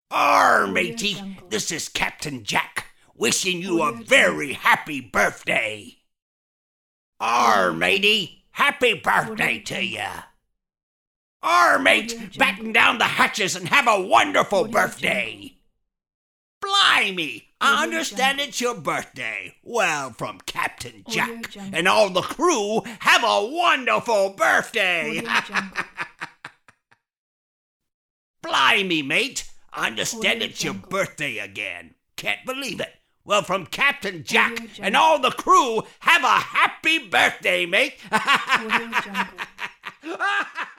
Matey, this is Captain Jack, wishing you a very happy birthday. Matey, happy birthday to ya. Mate, batten down the hatches and have a wonderful birthday. Blimey, I understand it's your birthday. Well, from Captain Jack and all the crew, have a wonderful birthday. Blimey, mate, I understand it's your birthday again. Can't believe it. Well, from Captain Jack and all the crew, have a happy birthday, mate.